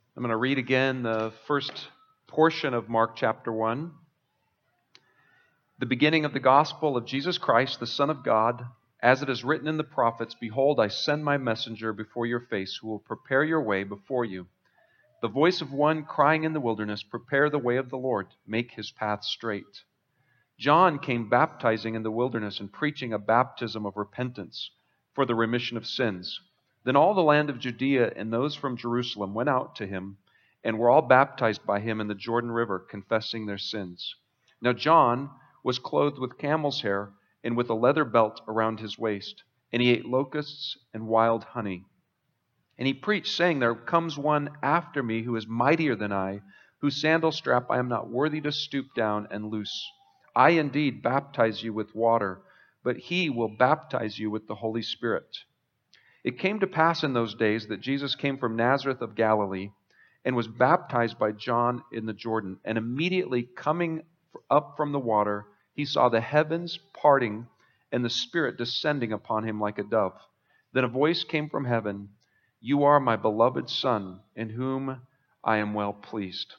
I'm going to read again the first portion of Mark chapter 1. The beginning of the gospel of Jesus Christ, the Son of God, as it is written in the prophets, "Behold, I send my messenger before your face, who will prepare your way before you. The voice of one crying in the wilderness, prepare the way of the Lord, make his path straight." John came baptizing in the wilderness and preaching a baptism of repentance for the remission of sins. Then all the land of Judea and those from Jerusalem went out to him and were all baptized by him in the Jordan River, confessing their sins. Now John was clothed with camel's hair and with a leather belt around his waist, and he ate locusts and wild honey. And he preached, saying, "There comes one after me who is mightier than I, whose sandal strap I am not worthy to stoop down and loose. I indeed baptize you with water, but he will baptize you with the Holy Spirit." It came to pass in those days that Jesus came from Nazareth of Galilee and was baptized by John in the Jordan. And immediately coming up from the water, he saw the heavens parting and the Spirit descending upon him like a dove. Then a voice came from heaven, "You are my beloved Son, in whom I am well pleased."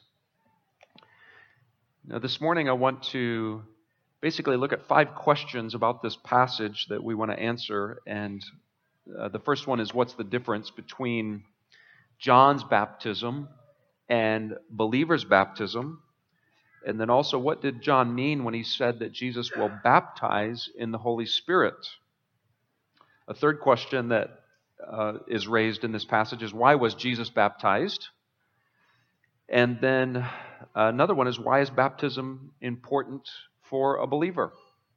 Now, this morning I want to basically look at 5 questions about this passage that we want to answer. And the first one is, what's the difference between John's baptism and believers' baptism? And then also, what did John mean when he said that Jesus will baptize in the Holy Spirit? A third question that is raised in this passage is, why was Jesus baptized? And then another one is, why is baptism important for a believer?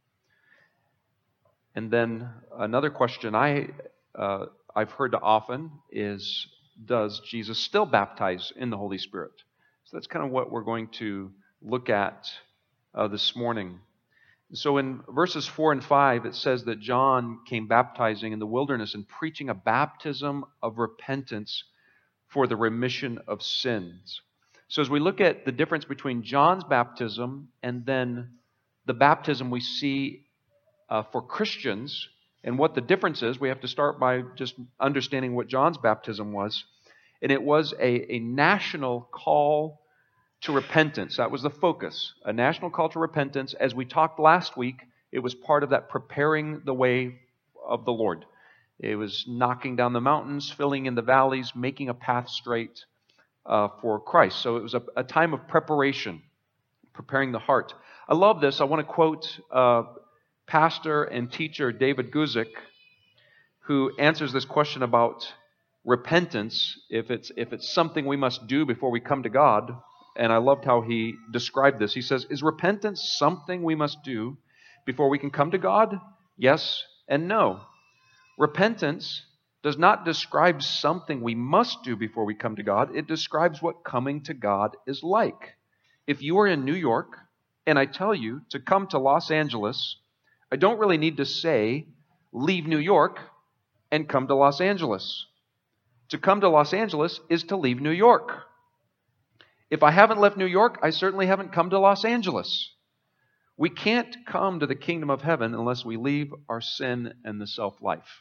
And then another question I've heard often is, does Jesus still baptize in the Holy Spirit? So that's kind of what we're going to look at this morning. So in verses 4 and 5, it says that John came baptizing in the wilderness and preaching a baptism of repentance for the remission of sins. So as we look at the difference between John's baptism and then the baptism we see for Christians, and what the difference is, we have to start by just understanding what John's baptism was. And it was a national call to repentance. That was the focus, a national call to repentance. As we talked last week, it was part of that preparing the way of the Lord. It was knocking down the mountains, filling in the valleys, making a path straight for Christ. So it was a time of preparation, preparing the heart. I love this. I want to quote pastor and teacher David Guzik, who answers this question about repentance, if it's something we must do before we come to God. And I loved how he described this. He says, "Is repentance something we must do before we can come to God? Yes and no. Repentance does not describe something we must do before we come to God. It describes what coming to God is like. If you are in New York and I tell you to come to Los Angeles, I don't really need to say, leave New York and come to Los Angeles. To come to Los Angeles is to leave New York. If I haven't left New York, I certainly haven't come to Los Angeles. We can't come to the kingdom of heaven unless we leave our sin and the self-life."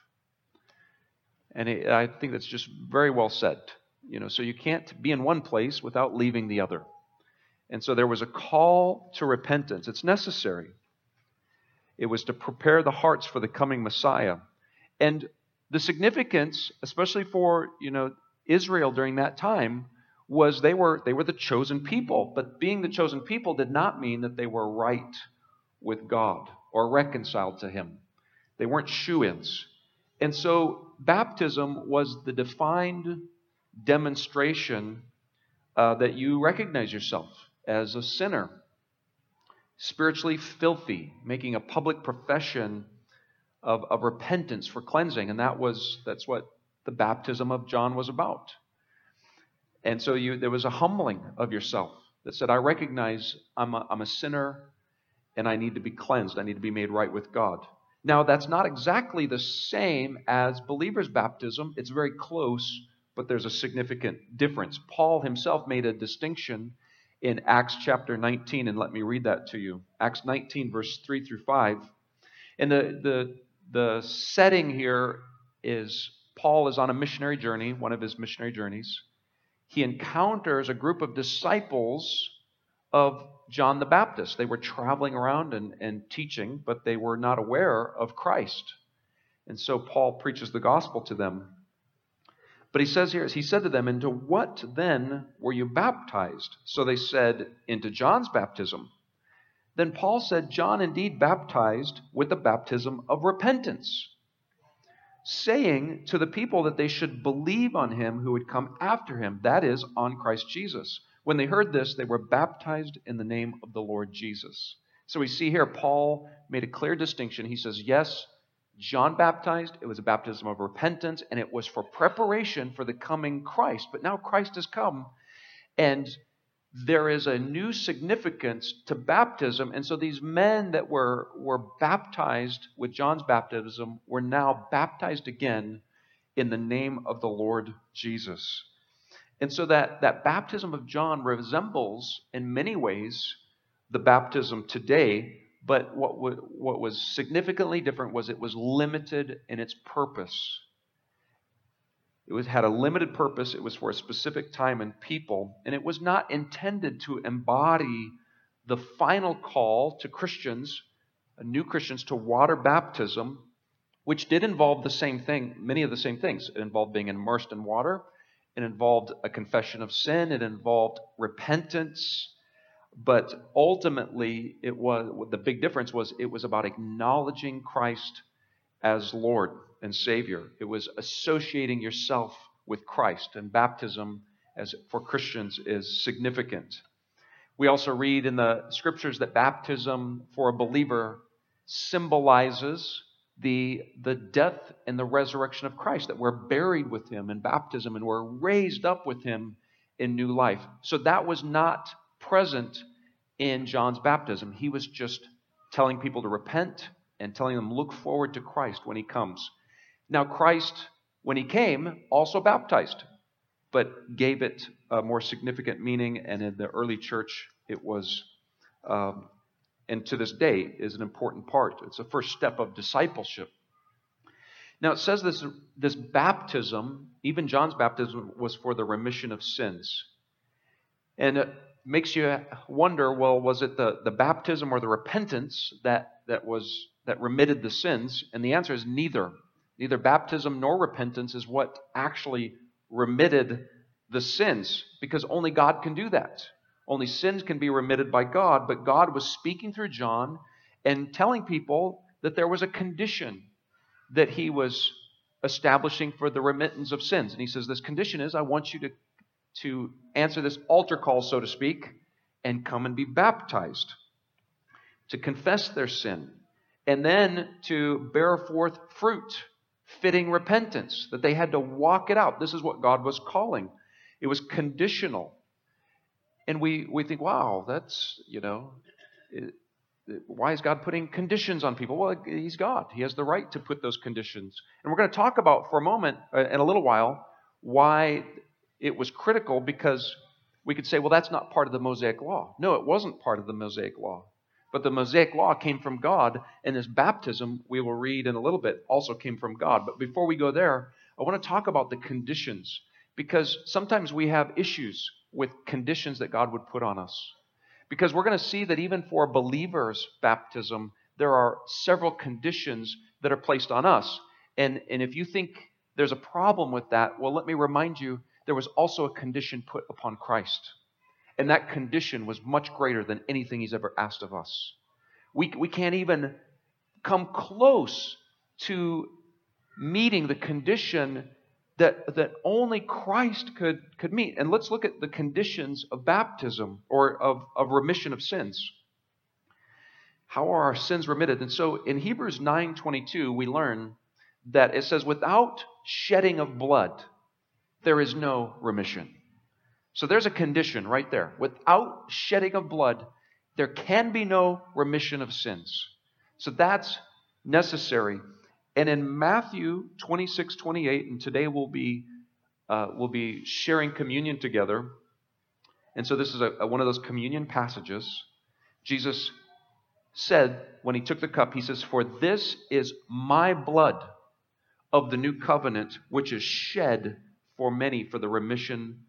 And I think that's just very well said. So you can't be in one place without leaving the other. And so there was a call to repentance. It's necessary. It was to prepare the hearts for the coming Messiah. And the significance, especially for Israel during that time, was they were the chosen people. But being the chosen people did not mean that they were right with God or reconciled to Him. They weren't shoo-ins. And so baptism was the defined demonstration that you recognize yourself as a sinner, spiritually filthy, making a public profession of repentance for cleansing. And that's what the baptism of John was about. And so there was a humbling of yourself that said, I recognize I'm a sinner and I need to be cleansed. I need to be made right with God. Now, that's not exactly the same as believers' baptism. It's very close, but there's a significant difference. Paul himself made a distinction in Acts chapter 19, and let me read that to you. Acts 19, verse 3 through 5. And the setting here is Paul is on a missionary journey, one of his missionary journeys. he encounters a group of disciples of John the Baptist. They were traveling around and teaching, but they were not aware of Christ. And so Paul preaches the gospel to them. But he says here, he said to them, "Into what then were you baptized?" So they said, "Into John's baptism." Then Paul said, "John indeed baptized with the baptism of repentance, saying to the people that they should believe on him who would come after him, that is, on Christ Jesus. When they heard this, they were baptized in the name of the Lord Jesus." So we see here Paul made a clear distinction. He says, yes, John baptized, it was a baptism of repentance, and it was for preparation for the coming Christ. But now Christ has come, and there is a new significance to baptism. And so these men that were baptized with John's baptism were now baptized again in the name of the Lord Jesus. And so that baptism of John resembles in many ways the baptism today, but what was significantly different was it was limited in its purpose. It had a limited purpose. It was for a specific time and people, and it was not intended to embody the final call to Christians, new Christians, to water baptism, which did involve the same thing, many of the same things. It involved being immersed in water. It involved a confession of sin. It involved repentance. But ultimately, the big difference was it was about acknowledging Christ as Lord and Savior. It was associating yourself with Christ, and baptism as for Christians is significant. We also read in the scriptures that baptism for a believer symbolizes the death and the resurrection of Christ, that we're buried with him in baptism and we're raised up with him in new life. So that was not present in John's baptism. He was just telling people to repent and telling them look forward to Christ when he comes. Now Christ, when he came, also baptized, but gave it a more significant meaning, and in the early church it was, and to this day is an important part. It's the first step of discipleship. Now it says this baptism, even John's baptism, was for the remission of sins. And it makes you wonder, well, was it the baptism or the repentance that remitted the sins? And the answer is neither. Neither baptism nor repentance is what actually remitted the sins, because only God can do that. Only sins can be remitted by God, but God was speaking through John and telling people that there was a condition that he was establishing for the remittance of sins. And he says, this condition is, I want you to answer this altar call, so to speak, and come and be baptized, to confess their sin, and then to bear forth fruit, fitting repentance, that they had to walk it out. This is what God was calling. It was conditional. And we think, wow, that's, why is God putting conditions on people? Well, he's God. He has the right to put those conditions. And we're going to talk about for a moment, in a little while, why it was critical, because we could say, well, that's not part of the Mosaic Law. No, it wasn't part of the Mosaic Law. But the Mosaic Law came from God, and this baptism, we will read in a little bit, also came from God. But before we go there, I want to talk about the conditions, because sometimes we have issues with conditions that God would put on us. Because we're going to see that even for a believer's baptism, there are several conditions that are placed on us. And if you think there's a problem with that, well, let me remind you, there was also a condition put upon Christ. And that condition was much greater than anything he's ever asked of us. We can't even come close to meeting the condition that only Christ could meet. And let's look at the conditions of baptism, or of remission of sins. How are our sins remitted? And so in Hebrews 9:22, we learn that it says, without shedding of blood, there is no remission. So there's a condition right there. Without shedding of blood, there can be no remission of sins. So that's necessary. And in Matthew 26:28, and today we'll be sharing communion together. And so this is one of those communion passages. Jesus said, when he took the cup, he says, "For this is my blood of the new covenant, which is shed for many for the remission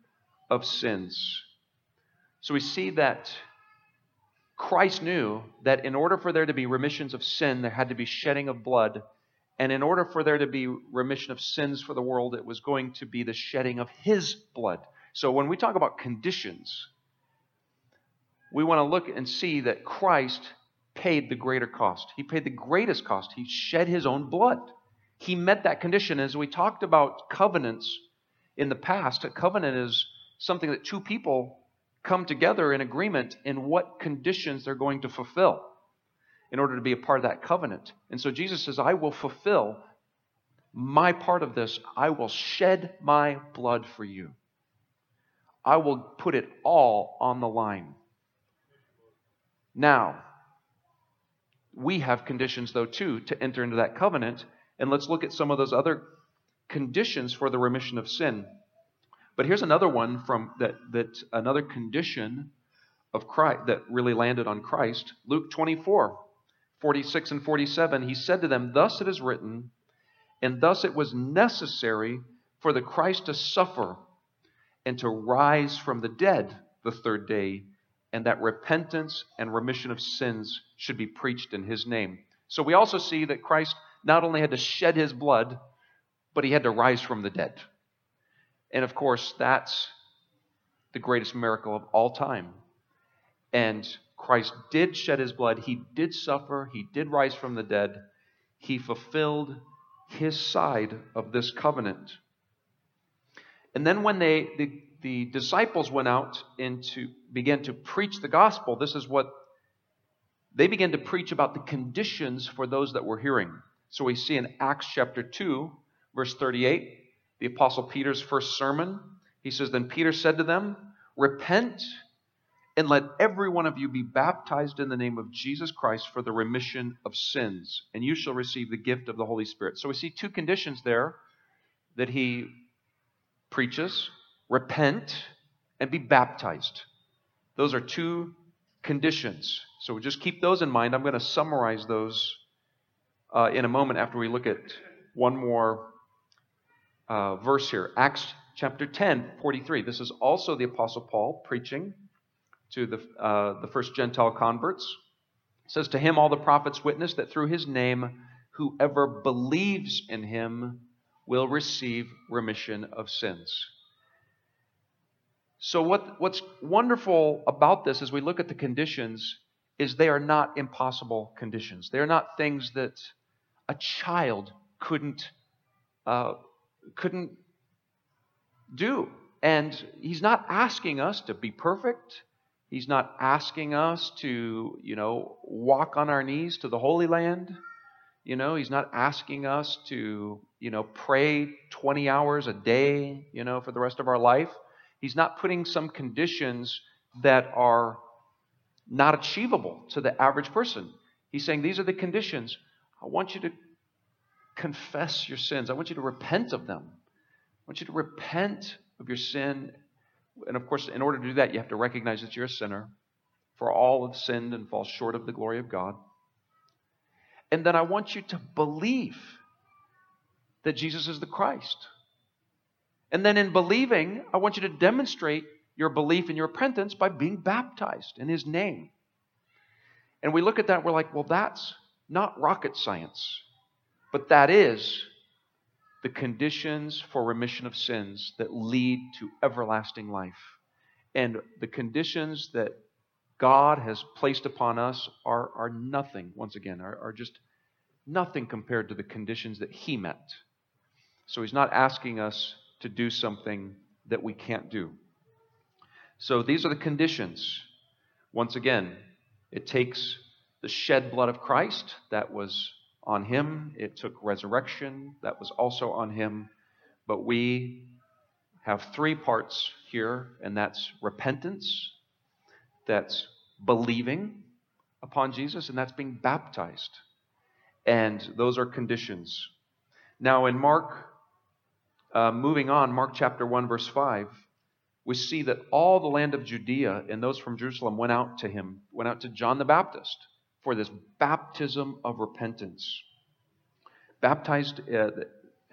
of sins. So we see that Christ knew that in order for there to be remissions of sin, there had to be shedding of blood. And in order for there to be remission of sins for the world, it was going to be the shedding of His blood. So when we talk about conditions, we want to look and see that Christ paid the greater cost. He paid the greatest cost. He shed His own blood. He met that condition. As we talked about covenants in the past, a covenant is something that two people come together in agreement in what conditions they're going to fulfill in order to be a part of that covenant. And so Jesus says, I will fulfill my part of this. I will shed my blood for you. I will put it all on the line. Now, we have conditions, though, too, to enter into that covenant. And let's look at some of those other conditions for the remission of sin. But here's another one from that another condition of Christ that really landed on Christ. Luke 24:46 and 47. He said to them, thus it is written, and thus it was necessary for the Christ to suffer and to rise from the dead the third day, and that repentance and remission of sins should be preached in His name. So we also see that Christ not only had to shed His blood, but He had to rise from the dead. And of course, that's the greatest miracle of all time. And Christ did shed His blood. He did suffer. He did rise from the dead. He fulfilled His side of this covenant. And then when the disciples went out began to preach the gospel, this is what they began to preach about the conditions for those that were hearing. So we see in Acts chapter 2, verse 38, the Apostle Peter's first sermon. He says, then Peter said to them, repent and let every one of you be baptized in the name of Jesus Christ for the remission of sins, and you shall receive the gift of the Holy Spirit. So we see two conditions there that he preaches: repent and be baptized. Those are two conditions. So just keep those in mind. I'm going to summarize those in a moment after we look at one more verse here. Acts chapter 10:43. This is also the Apostle Paul preaching to the first Gentile converts. It says, to him all the prophets witness that through his name whoever believes in him will receive remission of sins. So what's wonderful about this as we look at the conditions is they are not impossible conditions. They are not things that a child couldn't do. And he's not asking us to be perfect. He's not asking us to, walk on our knees to the Holy Land. He's not asking us to, pray 20 hours a day, for the rest of our life. He's not putting some conditions that are not achievable to the average person. He's saying these are the conditions. I want you to confess your sins. I want you to repent of them. I want you to repent of your sin. And of course, in order to do that, you have to recognize that you're a sinner. For all have sinned and fall short of the glory of God. And then I want you to believe that Jesus is the Christ. And then in believing, I want you to demonstrate your belief and your repentance by being baptized in His name. And we look at that, we're like, well, that's not rocket science. But that is the conditions for remission of sins that lead to everlasting life. And the conditions that God has placed upon us are nothing, once again, are just nothing compared to the conditions that He met. So He's not asking us to do something that we can't do. So these are the conditions. Once again, it takes the shed blood of Christ that was on Him. It took resurrection that was also on Him. But we have three parts here, and that's repentance, that's believing upon Jesus, and that's being baptized. And those are conditions. Now in Mark, moving on, Mark chapter 1, verse 5, we see that all the land of Judea and those from Jerusalem went out to John the Baptist for this baptism of repentance. Baptized,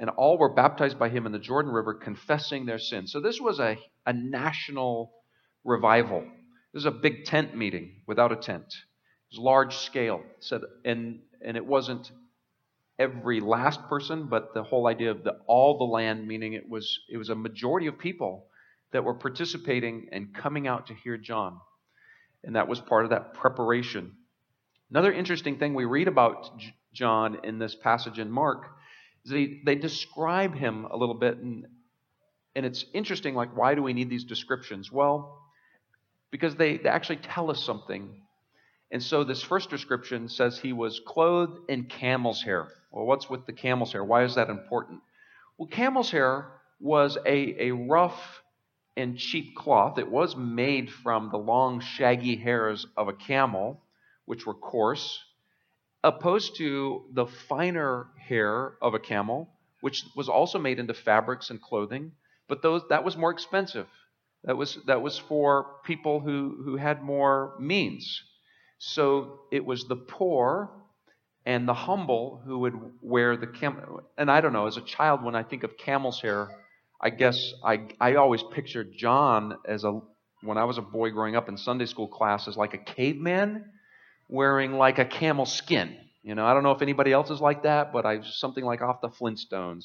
and all were baptized by him in the Jordan River, confessing their sins. So this was a national revival. This was a big tent meeting without a tent. It was large scale. And it wasn't every last person, but the whole idea of all the land, meaning it was a majority of people that were participating and coming out to hear John. And that was part of that preparation. Another interesting thing we read about John in this passage in Mark is that they describe him a little bit, and it's interesting, like, why do we need these descriptions? Well, because they actually tell us something. And so this first description says he was clothed in camel's hair. Well, what's with the camel's hair? Why is that important? Well, camel's hair was a rough and cheap cloth. It was made from the long, shaggy hairs of a camel, which were coarse, opposed to the finer hair of a camel, which was also made into fabrics and clothing, but that was more expensive. That was for people who had more means. So it was the poor and the humble who would wear the camel. And I don't know, as a child, when I think of camel's hair, I guess I always pictured John when I was a boy growing up in Sunday school class, as like a caveman wearing like a camel skin. I don't know if anybody else is like that, but something like off the Flintstones,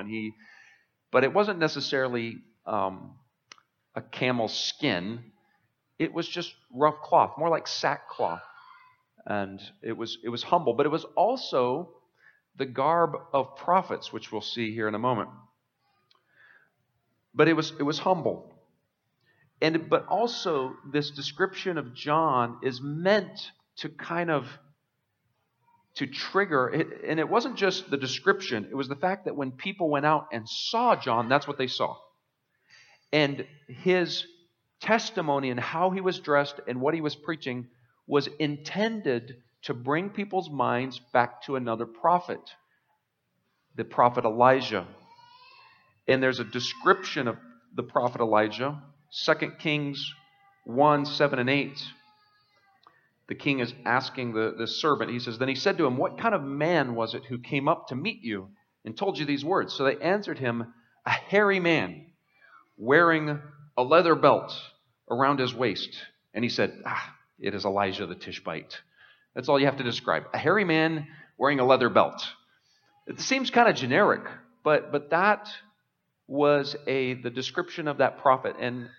but it wasn't necessarily a camel skin. It was just rough cloth, more like sackcloth. And it was humble, but it was also the garb of prophets, which we'll see here in a moment. But it was humble. But also this description of John is meant to kind of to trigger it, and it wasn't just the description, it was the fact that when people went out and saw John, that's what they saw. And his testimony and how he was dressed and what he was preaching was intended to bring people's minds back to another prophet, the prophet Elijah. And there's a description of the prophet Elijah, 2 Kings 1, 7 and 8. The king is asking the servant, he says, then he said to him, what kind of man was it who came up to meet you and told you these words? So they answered him, a hairy man wearing a leather belt around his waist. And he said, it is Elijah the Tishbite. That's all you have to describe. A hairy man wearing a leather belt. It seems kind of generic, but that was the description of that prophet. And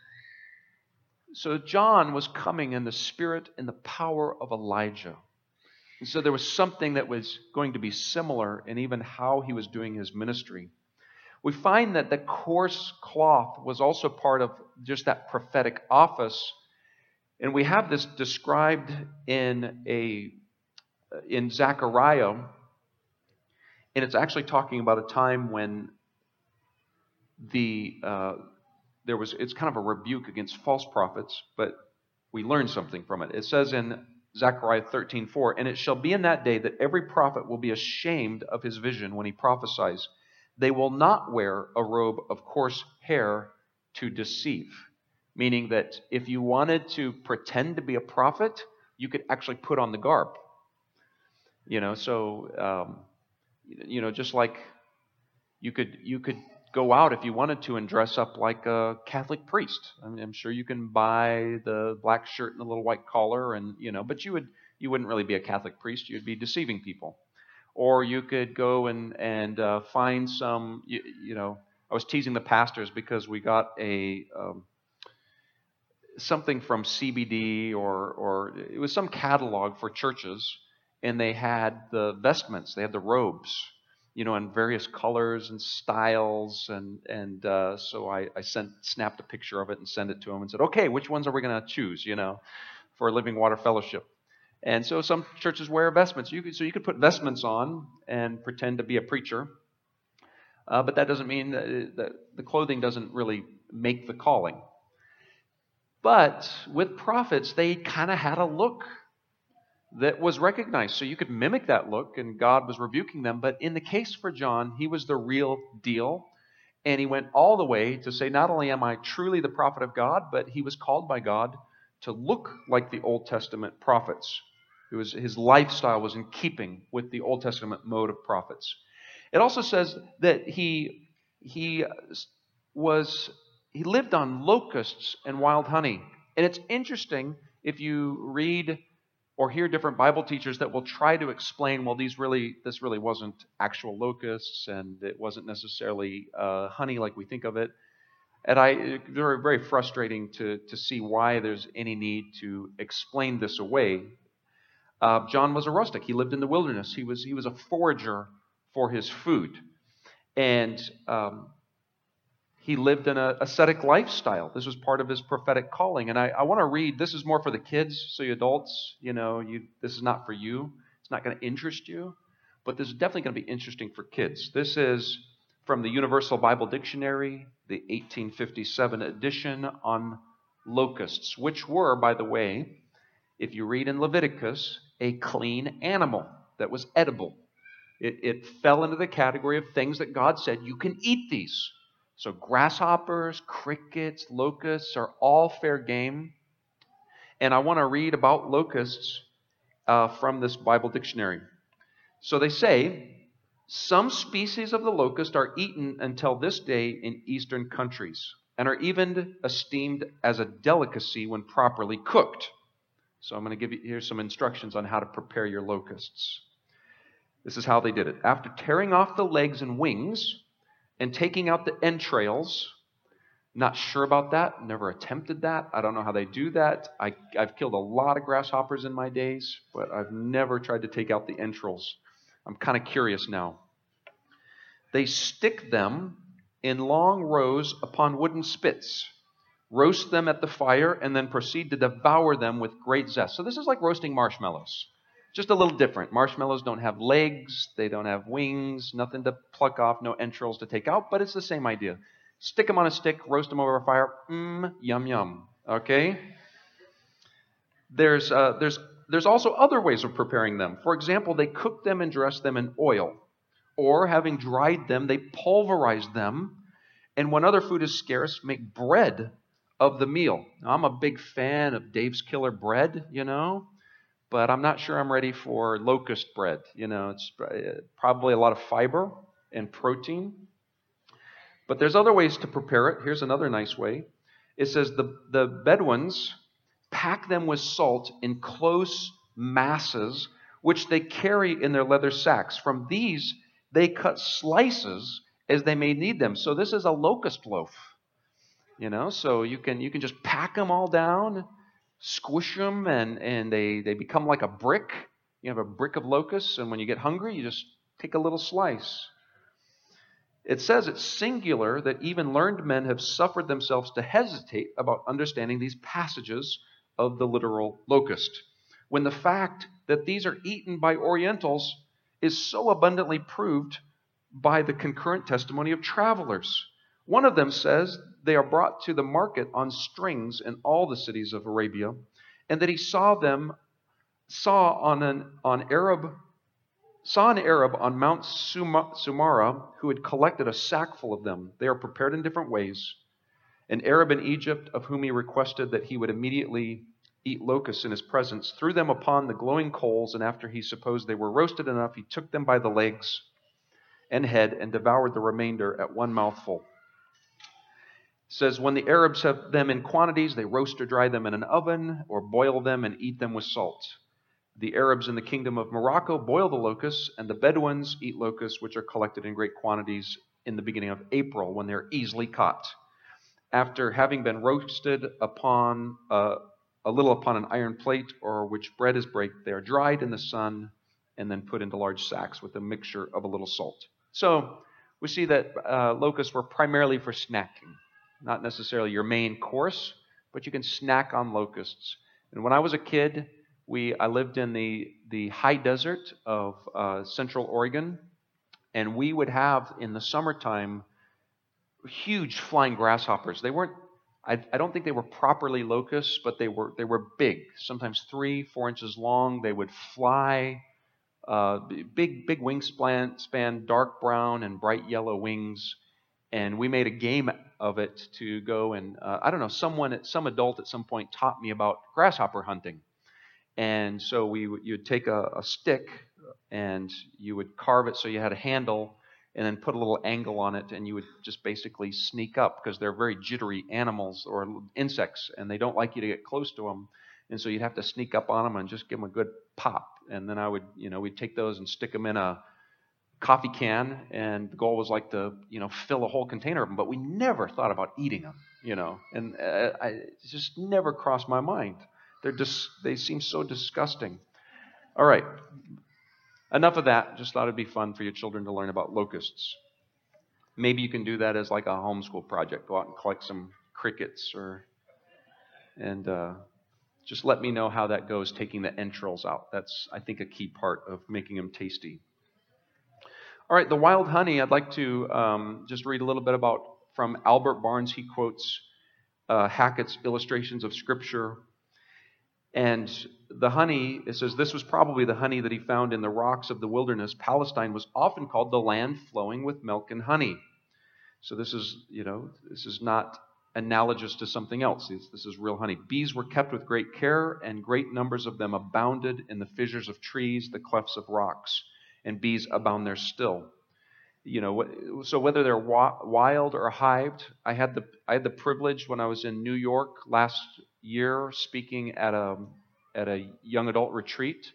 so John was coming in the spirit and the power of Elijah. And so there was something that was going to be similar in even how he was doing his ministry. We find that the coarse cloth was also part of just that prophetic office. And we have this described in Zechariah. And it's actually talking about a time when it's kind of a rebuke against false prophets, but we learn something from it. It says in Zechariah 13:4, and it shall be in that day that every prophet will be ashamed of his vision when he prophesies. They will not wear a robe of coarse hair to deceive. Meaning that if you wanted to pretend to be a prophet, you could actually put on the garb. Just like you could go out if you wanted to and dress up like a Catholic priest. I'm sure you can buy the black shirt and the little white collar, but you wouldn't really be a Catholic priest. You'd be deceiving people. Or you could go and find some. I was teasing the pastors because we got something from CBD or it was some catalog for churches, and they had the vestments, they had the robes, in various colors and styles, and so I snapped a picture of it and sent it to them and said, okay, which ones are we going to choose, for Living Water Fellowship? And so some churches wear vestments. You could put vestments on and pretend to be a preacher, but that doesn't mean that the clothing doesn't really make the calling. But with prophets, they kind of had a look that was recognized. So you could mimic that look, and God was rebuking them. But in the case for John, he was the real deal. And he went all the way to say, not only am I truly the prophet of God, but he was called by God to look like the Old Testament prophets. His lifestyle was in keeping with the Old Testament mode of prophets. It also says that he lived on locusts and wild honey. And it's interesting if you read or hear different Bible teachers that will try to explain, well, this really wasn't actual locusts, and it wasn't necessarily honey like we think of it. And it's very, very frustrating to see why there's any need to explain this away. John was a rustic. He lived in the wilderness. He was a forager for his food. And he lived in an ascetic lifestyle. This was part of his prophetic calling. And I want to read, this is more for the kids, so you adults, this is not for you. It's not going to interest you. But this is definitely going to be interesting for kids. This is from the Universal Bible Dictionary, the 1857 edition on locusts, which were, by the way, if you read in Leviticus, a clean animal that was edible. It fell into the category of things that God said, you can eat these. So grasshoppers, crickets, locusts are all fair game. And I want to read about locusts from this Bible dictionary. So they say, some species of the locust are eaten until this day in eastern countries and are even esteemed as a delicacy when properly cooked. So I'm going to give you here some instructions on how to prepare your locusts. This is how they did it. After tearing off the legs and wings and taking out the entrails, not sure about that, never attempted that. I don't know how they do that. I've killed a lot of grasshoppers in my days, but I've never tried to take out the entrails. I'm kind of curious now. They stick them in long rows upon wooden spits, roast them at the fire, and then proceed to devour them with great zest. So this is like roasting marshmallows, just a little different. Marshmallows don't have legs, they don't have wings, nothing to pluck off, no entrails to take out, but it's the same idea. Stick them on a stick, roast them over a fire, yum, yum, okay? There's also other ways of preparing them. For example, they cook them and dress them in oil. Or, having dried them, they pulverize them. And when other food is scarce, make bread of the meal. Now, I'm a big fan of Dave's Killer Bread, but I'm not sure I'm ready for locust bread. It's probably a lot of fiber and protein. But there's other ways to prepare it. Here's another nice way. It says the Bedouins pack them with salt in close masses, which they carry in their leather sacks. From these, they cut slices as they may need them. So this is a locust loaf, so you can just pack them all down, squish them, and they become like a brick. You have a brick of locusts, and when you get hungry, you just take a little slice. It says it's singular that even learned men have suffered themselves to hesitate about understanding these passages of the literal locust, when the fact that these are eaten by Orientals is so abundantly proved by the concurrent testimony of travelers. One of them says they are brought to the market on strings in all the cities of Arabia, and that he saw an Arab on Mount Sumara who had collected a sackful of them. They are prepared in different ways. An Arab in Egypt, of whom he requested that he would immediately eat locusts in his presence, threw them upon the glowing coals, and after he supposed they were roasted enough, he took them by the legs and head and devoured the remainder at one mouthful. It says, when the Arabs have them in quantities, they roast or dry them in an oven or boil them and eat them with salt. The Arabs in the kingdom of Morocco boil the locusts, and the Bedouins eat locusts, which are collected in great quantities in the beginning of April when they're easily caught. After having been roasted upon a little upon an iron plate, or which bread is baked, they are dried in the sun and then put into large sacks with a mixture of a little salt. So we see that locusts were primarily for snacking, not necessarily your main course, but you can snack on locusts. And when I was a kid, I lived in the high desert of Central Oregon, and we would have in the summertime huge flying grasshoppers. They weren't. I don't think they were properly locusts, but they were big, sometimes 3-4 inches long. They would fly, big wingspan, dark brown and bright yellow wings. And we made a game of it to go and some adult at some point taught me about grasshopper hunting. And so you'd take a stick and you would carve it so you had a handle, and then put a little angle on it, and you would just basically sneak up because they're very jittery animals or insects, and they don't like you to get close to them. And so you'd have to sneak up on them and just give them a good pop. And then we'd take those and stick them in a coffee can, and the goal was like to, fill a whole container of them. But we never thought about eating them, and it just never crossed my mind. They seem so disgusting. All right. Enough of that. Just thought it'd be fun for your children to learn about locusts. Maybe you can do that as like a homeschool project. Go out and collect some crickets and just let me know how that goes, taking the entrails out. That's, I think, a key part of making them tasty. All right, the wild honey, I'd like to just read a little bit about from Albert Barnes. He quotes Hackett's illustrations of Scripture. And the honey, it says, this was probably the honey that he found in the rocks of the wilderness. Palestine was often called the land flowing with milk and honey. So this is not analogous to something else. This is real honey. Bees were kept with great care, and great numbers of them abounded in the fissures of trees, the clefts of rocks, and bees abound there still. So whether they're wild or hived, I had the privilege when I was in New York last year speaking at a young adult retreat.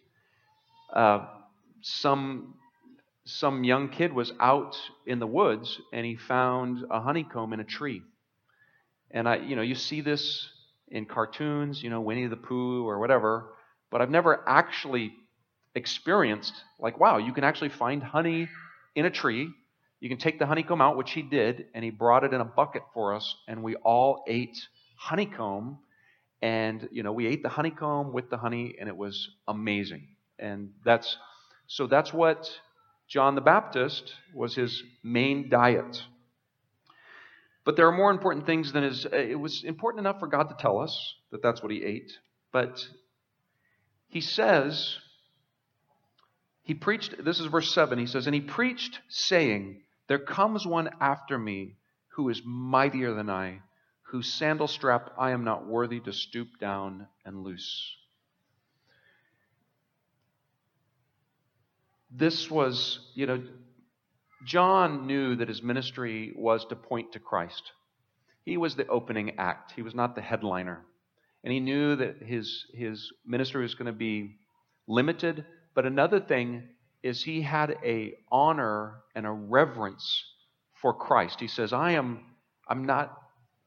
Some young kid was out in the woods and he found a honeycomb in a tree. And you see this in cartoons, Winnie the Pooh or whatever, but I've never actually experienced like, wow, you can actually find honey in a tree. You can take the honeycomb out, which he did, and he brought it in a bucket for us, and we all ate honeycomb. And, we ate the honeycomb with the honey, and it was amazing. And that's what John the Baptist was his main diet. But there are more important things than it was important enough for God to tell us that that's what he ate. But he says, he preached, this is verse 7, he says, and he preached saying, there comes one after me who is mightier than I, whose sandal strap I am not worthy to stoop down and loose. This was, John knew that his ministry was to point to Christ. He was the opening act. He was not the headliner. And he knew that his ministry was going to be limited. But another thing is he had a honor and a reverence for Christ. He says, I'm not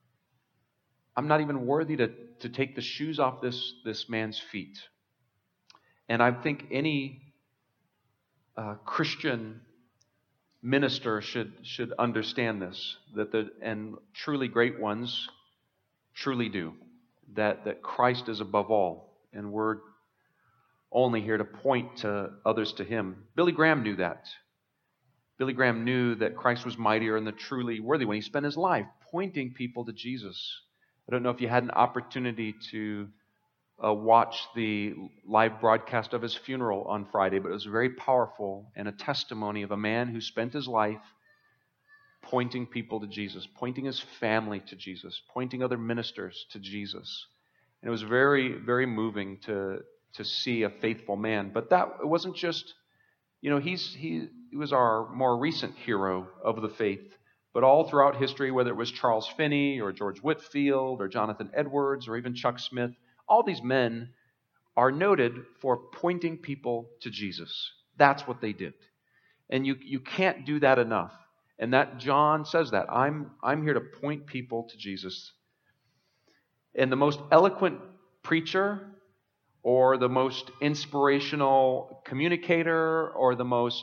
even worthy to take the shoes off this man's feet. And I think any Christian minister should understand this, and truly great ones truly do, that Christ is above all, and we're only here to point to others to him. Billy Graham knew that. Billy Graham knew that Christ was mightier and the truly worthy when he spent his life pointing people to Jesus. I don't know if you had an opportunity to watch the live broadcast of his funeral on Friday, but it was very powerful and a testimony of a man who spent his life pointing people to Jesus, pointing his family to Jesus, pointing other ministers to Jesus. And it was very, very moving to see a faithful man. But it wasn't just, he was our more recent hero of the faith. But all throughout history, whether it was Charles Finney or George Whitefield or Jonathan Edwards or even Chuck Smith, all these men are noted for pointing people to Jesus. That's what they did. And you can't do that enough. And that John says that. I'm here to point people to Jesus. And the most eloquent preacher or the most inspirational communicator or the most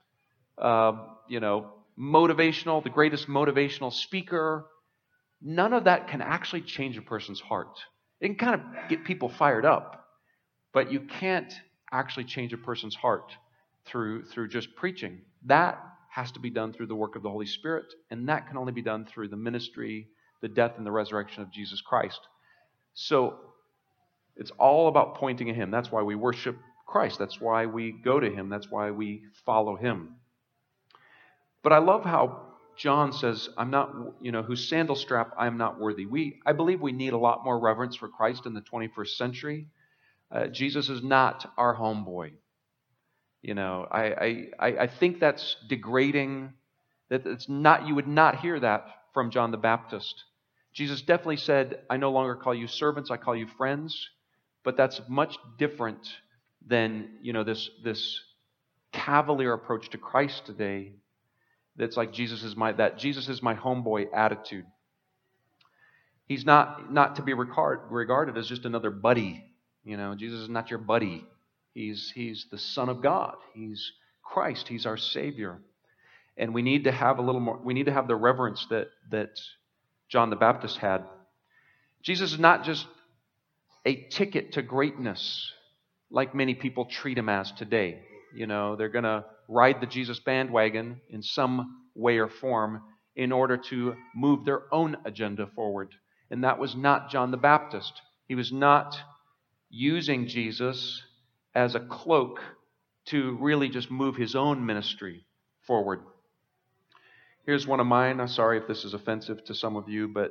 motivational, the greatest motivational speaker, none of that can actually change a person's heart. It can kind of get people fired up, but you can't actually change a person's heart through just preaching. That has to be done through the work of the Holy Spirit, and that can only be done through the ministry, the death, and the resurrection of Jesus Christ. So it's all about pointing at him. That's why we worship Christ. That's why we go to him. That's why we follow him. But I love how John says, I'm not, whose sandal strap I am not worthy. I believe we need a lot more reverence for Christ in the 21st century. Jesus is not our homeboy. I think that's degrading That it's not, you would not hear that from John the Baptist. Jesus definitely said, I no longer call you servants, I call you friends. But that's much different than, this cavalier approach to Christ today. That's like Jesus is my homeboy attitude. He's not to be regarded as just another buddy. Jesus is not your buddy. He's the Son of God. He's Christ. He's our Savior. And we need to have a little more. We need to have the reverence that John the Baptist had. Jesus is not just a ticket to greatness, like many people treat him as today. They're going to ride the Jesus bandwagon in some way or form in order to move their own agenda forward. And that was not John the Baptist. He was not using Jesus as a cloak to really just move his own ministry forward. Here's one of mine. I'm sorry if this is offensive to some of you, but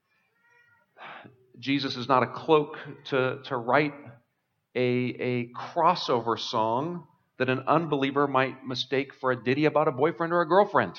Jesus is not a cloak to write a crossover song that an unbeliever might mistake for a ditty about a boyfriend or a girlfriend.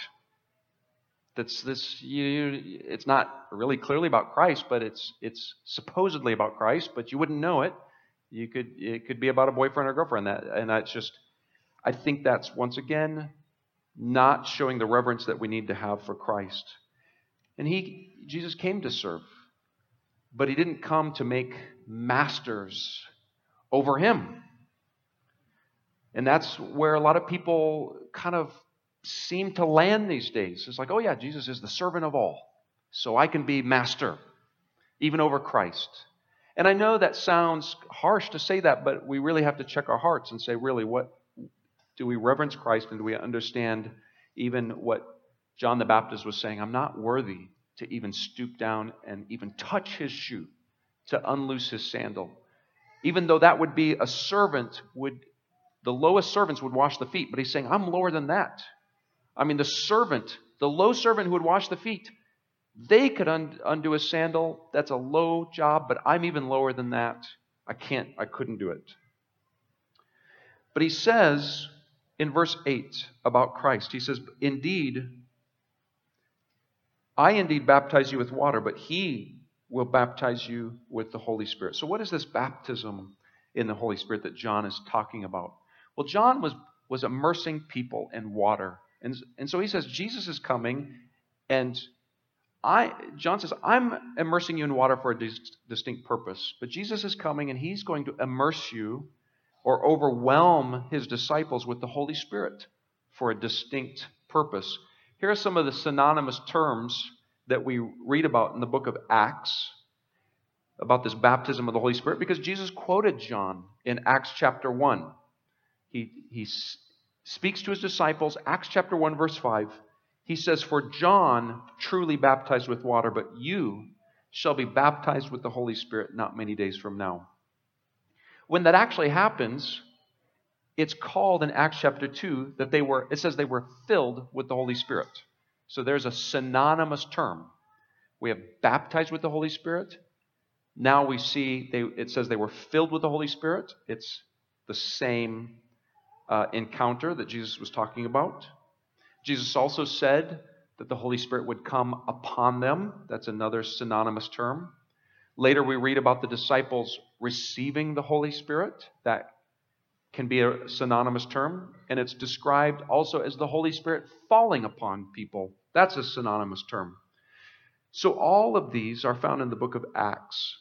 It's not really clearly about Christ, but it's supposedly about Christ, but you wouldn't know it. It could be about a boyfriend or girlfriend. I think that's once again not showing the reverence that we need to have for Christ. And Jesus came to serve, but he didn't come to make masters over him. And that's where a lot of people kind of seem to land these days. It's like, oh yeah, Jesus is the servant of all, so I can be master, even over Christ. And I know that sounds harsh to say that, but we really have to check our hearts and say, really, what do we reverence Christ, and do we understand even what John the Baptist was saying? I'm not worthy to even stoop down and even touch his shoe, to unloose his sandal. Even though that would be the lowest servants would wash the feet, but he's saying, I'm lower than that. I mean, the low servant who would wash the feet, they could undo a sandal. That's a low job, but I'm even lower than that. I couldn't do it. But he says in verse 8 about Christ, he says, I indeed baptize you with water, but he will baptize you with the Holy Spirit. So what is this baptism in the Holy Spirit that John is talking about? Well, John was immersing people in water. And so he says, Jesus is coming, and John says, I'm immersing you in water for a distinct purpose. But Jesus is coming, and he's going to immerse you or overwhelm his disciples with the Holy Spirit for a distinct purpose. Here are some of the synonymous terms that we read about in the book of Acts about this baptism of the Holy Spirit, because Jesus quoted John in Acts chapter 1. He speaks to his disciples, Acts chapter 1, verse 5. He says, for John truly baptized with water, but you shall be baptized with the Holy Spirit not many days from now. When that actually happens, it's called in Acts chapter 2 that it says they were filled with the Holy Spirit. So there's a synonymous term. We have baptized with the Holy Spirit. Now we see it says they were filled with the Holy Spirit. It's the same encounter that Jesus was talking about. Jesus also said that the Holy Spirit would come upon them. That's another synonymous term. Later we read about the disciples receiving the Holy Spirit. That can be a synonymous term. And it's described also as the Holy Spirit falling upon people. That's a synonymous term. So all of these are found in the book of Acts.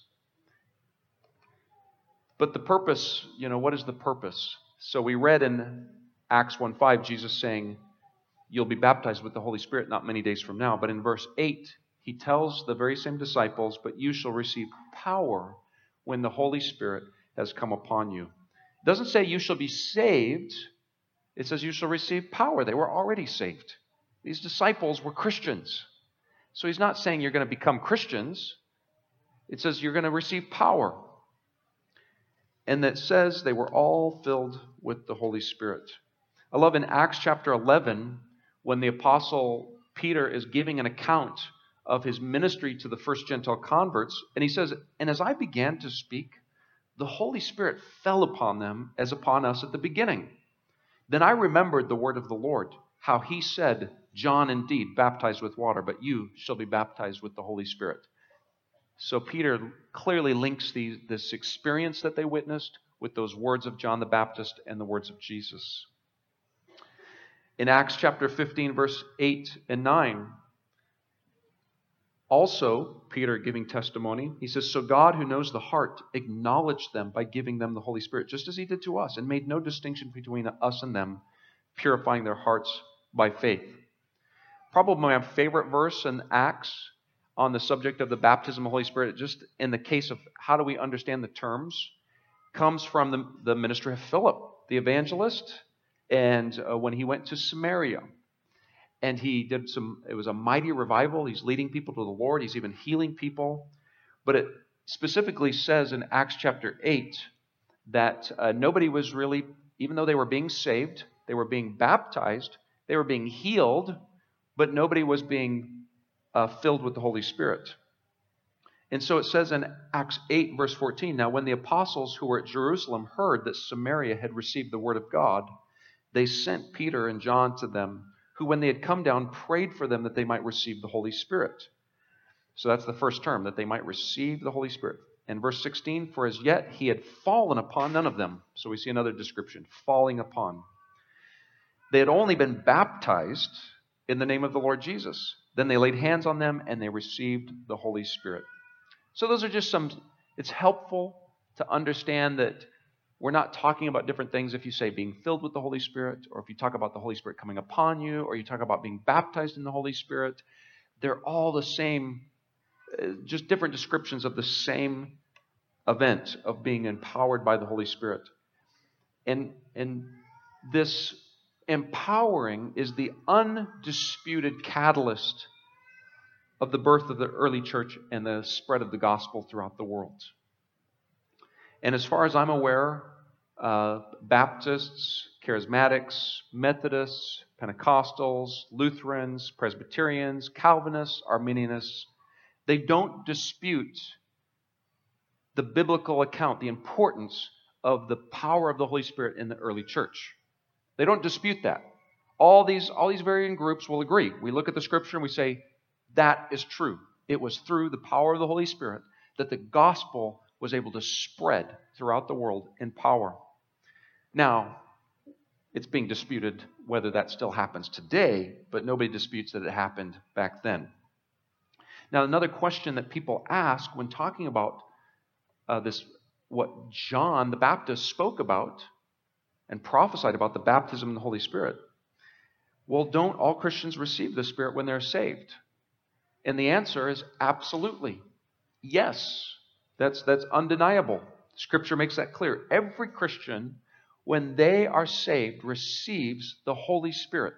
But the purpose, what is the purpose? So we read in Acts 1:5, Jesus saying, you'll be baptized with the Holy Spirit not many days from now. But in verse 8, he tells the very same disciples, but you shall receive power when the Holy Spirit has come upon you. It doesn't say you shall be saved. It says you shall receive power. They were already saved. These disciples were Christians. So he's not saying you're going to become Christians. It says you're going to receive power. And that says they were all filled with the Holy Spirit. I love in Acts chapter 11, when the apostle Peter is giving an account of his ministry to the first Gentile converts, and he says, and as I began to speak, the Holy Spirit fell upon them as upon us at the beginning. Then I remembered the word of the Lord, how he said, John indeed baptized with water, but you shall be baptized with the Holy Spirit. So Peter clearly links this experience that they witnessed with those words of John the Baptist and the words of Jesus. In Acts chapter 15, verse 8 and 9, also Peter giving testimony, he says, "So God, who knows the heart, acknowledged them by giving them the Holy Spirit, just as he did to us, and made no distinction between us and them, purifying their hearts by faith." Probably my favorite verse in Acts on the subject of the baptism of the Holy Spirit, just in the case of how do we understand the terms, comes from the ministry of Philip, the evangelist, and when he went to Samaria. And it was a mighty revival. He's leading people to the Lord. He's even healing people. But it specifically says in Acts chapter 8 that nobody was really, even though they were being saved, they were being baptized, they were being healed, but nobody was being filled with the Holy Spirit. And so it says in Acts 8, verse 14, "Now when the apostles who were at Jerusalem heard that Samaria had received the word of God, they sent Peter and John to them, who when they had come down prayed for them that they might receive the Holy Spirit." So that's the first term, that they might receive the Holy Spirit. And verse 16, "For as yet he had fallen upon none of them." So we see another description, falling upon. "They had only been baptized in the name of the Lord Jesus. Then they laid hands on them and they received the Holy Spirit." So those are just it's helpful to understand that we're not talking about different things if you say being filled with the Holy Spirit, or if you talk about the Holy Spirit coming upon you, or you talk about being baptized in the Holy Spirit. They're all the same, just different descriptions of the same event of being empowered by the Holy Spirit. And this empowering is the undisputed catalyst of the birth of the early church and the spread of the gospel throughout the world. And as far as I'm aware, Baptists, Charismatics, Methodists, Pentecostals, Lutherans, Presbyterians, Calvinists, Arminianists, they don't dispute the biblical account, the importance of the power of the Holy Spirit in the early church. They don't dispute that. All these varying groups will agree. We look at the scripture and we say, that is true. It was through the power of the Holy Spirit that the gospel was able to spread throughout the world in power. Now, it's being disputed whether that still happens today, but nobody disputes that it happened back then. Now, another question that people ask when talking about what John the Baptist spoke about and prophesied about, the baptism in the Holy Spirit. Well, don't all Christians receive the Spirit when they're saved? And the answer is absolutely. Yes, that's undeniable. Scripture makes that clear. Every Christian, when they are saved, receives the Holy Spirit.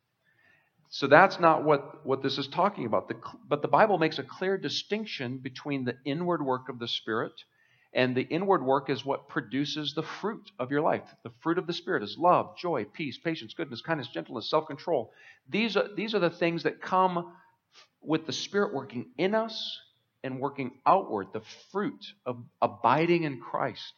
So that's not what this is talking about. But the Bible makes a clear distinction between the inward work of the Spirit, and the inward work is what produces the fruit of your life. The fruit of the Spirit is love, joy, peace, patience, goodness, kindness, gentleness, self-control. These are the things that come with the Spirit working in us and working outward, the fruit of abiding in Christ.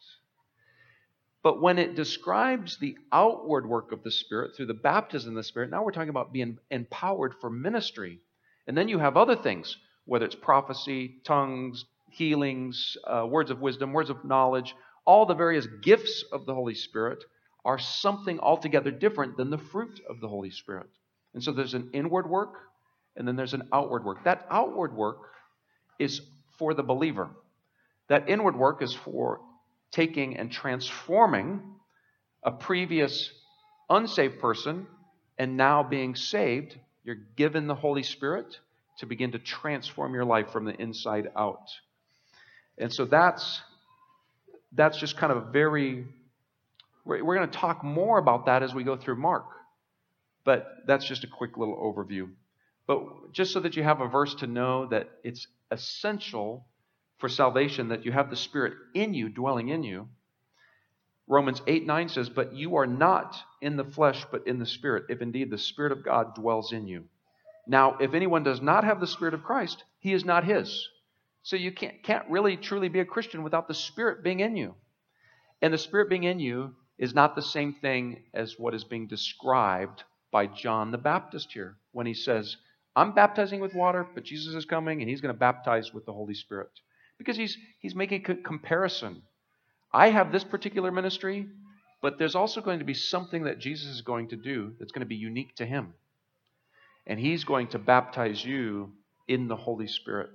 But when it describes the outward work of the Spirit through the baptism of the Spirit, now we're talking about being empowered for ministry. And then you have other things, whether it's prophecy, tongues, healings, words of wisdom, words of knowledge. All the various gifts of the Holy Spirit are something altogether different than the fruit of the Holy Spirit. And so there's an inward work, and then there's an outward work. That outward work is for the believer. That inward work is for taking and transforming a previous unsaved person and now being saved. You're given the Holy Spirit to begin to transform your life from the inside out. And so that's just kind of a we're going to talk more about that as we go through Mark. But that's just a quick little overview. But just so that you have a verse to know that it's essential for salvation that you have the Spirit in you, dwelling in you. Romans 8:9 says, "But you are not in the flesh, but in the Spirit, if indeed the Spirit of God dwells in you. Now, if anyone does not have the Spirit of Christ, he is not his." So you can't really truly be a Christian without the Spirit being in you. And the Spirit being in you is not the same thing as what is being described by John the Baptist here when he says, I'm baptizing with water, but Jesus is coming and he's going to baptize with the Holy Spirit. Because he's making a comparison. I have this particular ministry, but there's also going to be something that Jesus is going to do that's going to be unique to him. And he's going to baptize you in the Holy Spirit.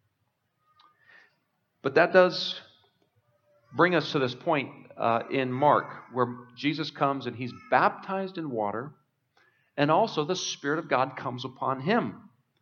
But that does bring us to this point in Mark, where Jesus comes and he's baptized in water, and also the Spirit of God comes upon him.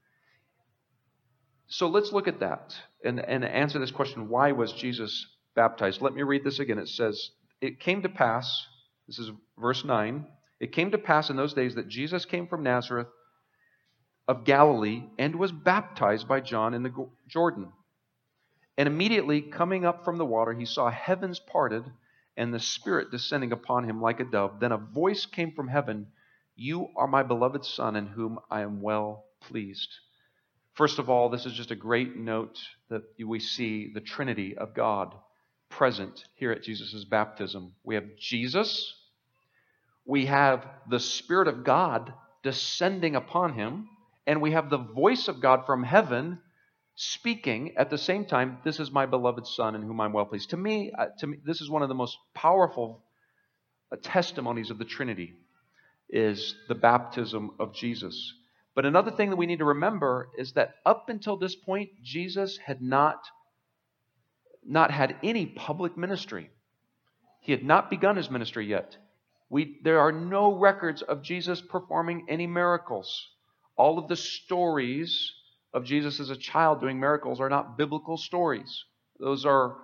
So let's look at that and answer this question, why was Jesus baptized? Let me read this again. It says, it came to pass, this is verse 9, it came to pass in those days that Jesus came from Nazareth of Galilee and was baptized by John in the Jordan. And immediately coming up from the water, he saw heavens parted and the Spirit descending upon him like a dove. Then a voice came from heaven, "You are my beloved Son, in whom I am well pleased." First of all, this is just a great note that we see the Trinity of God present here at Jesus' baptism. We have Jesus, we have the Spirit of God descending upon him, and we have the voice of God from heaven speaking at the same time, "This is my beloved Son in whom I'm well pleased." To me, this is one of the most powerful testimonies of the Trinity, is the baptism of Jesus. But another thing that we need to remember is that up until this point, Jesus had not had any public ministry. He had not begun his ministry yet. There are no records of Jesus performing any miracles. All of the stories of Jesus as a child doing miracles are not biblical stories. Those are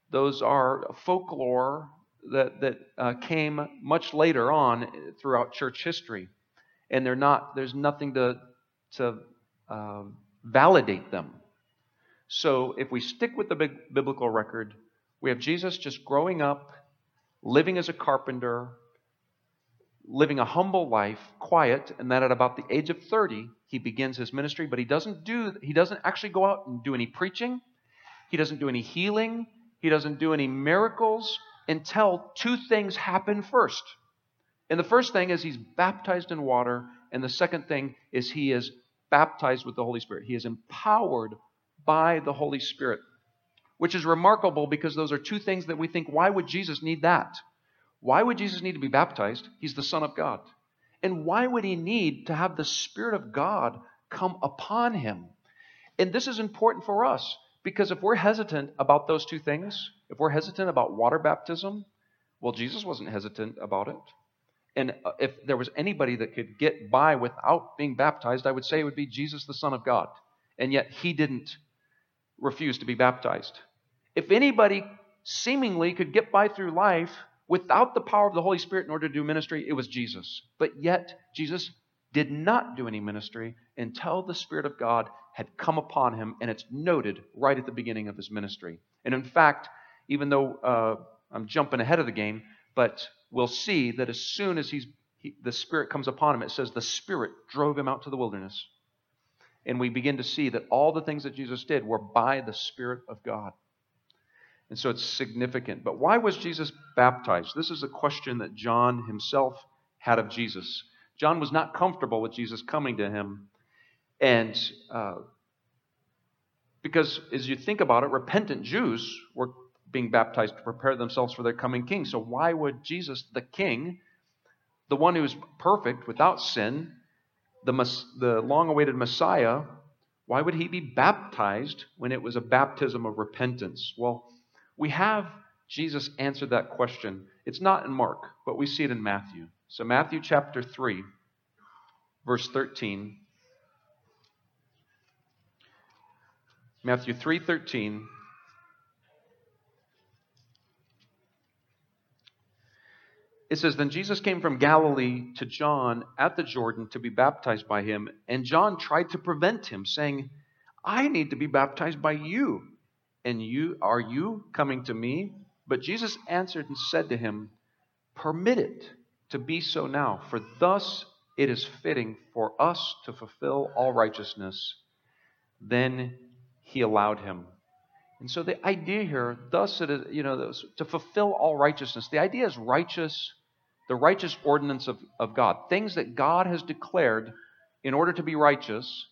folklore that came much later on throughout church history, and there's nothing to validate them. So if we stick with the biblical record, we have Jesus just growing up, living as a carpenter, living a humble life, quiet, and then at about the age of 30, he begins his ministry, but he doesn't actually go out and do any preaching. He doesn't do any healing. He doesn't do any miracles until two things happen first. And the first thing is he's baptized in water, and the second thing is he is baptized with the Holy Spirit. He is empowered by the Holy Spirit, which is remarkable because those are two things that we think, why would Jesus need that? Why would Jesus need to be baptized? He's the Son of God. And why would he need to have the Spirit of God come upon him? And this is important for us because if we're hesitant about those two things, if we're hesitant about water baptism, well, Jesus wasn't hesitant about it. And if there was anybody that could get by without being baptized, I would say it would be Jesus, the Son of God. And yet he didn't refuse to be baptized. If anybody seemingly could get by through life without the power of the Holy Spirit in order to do ministry, it was Jesus. But yet, Jesus did not do any ministry until the Spirit of God had come upon him, and it's noted right at the beginning of his ministry. And in fact, even though I'm jumping ahead of the game, but we'll see that as soon as the Spirit comes upon him, it says the Spirit drove him out to the wilderness. And we begin to see that all the things that Jesus did were by the Spirit of God. And so it's significant. But why was Jesus baptized? This is a question that John himself had of Jesus. John was not comfortable with Jesus coming to him. And because as you think about it, repentant Jews were being baptized to prepare themselves for their coming king. So why would Jesus, the king, the one who is perfect, without sin, the long-awaited Messiah, why would he be baptized when it was a baptism of repentance? Well, we have Jesus answer that question. It's not in Mark, but we see it in Matthew. So Matthew chapter 3, verse 13. Matthew 3:13. It says, "Then Jesus came from Galilee to John at the Jordan to be baptized by him. And John tried to prevent him, saying, 'I need to be baptized by you. And are you coming to me?' But Jesus answered and said to him, 'Permit it to be so now, for thus it is fitting for us to fulfill all righteousness.' Then he allowed him." And so the idea here, thus it is, to fulfill all righteousness. The idea is righteous the righteous ordinance of God, things that God has declared in order to be righteous.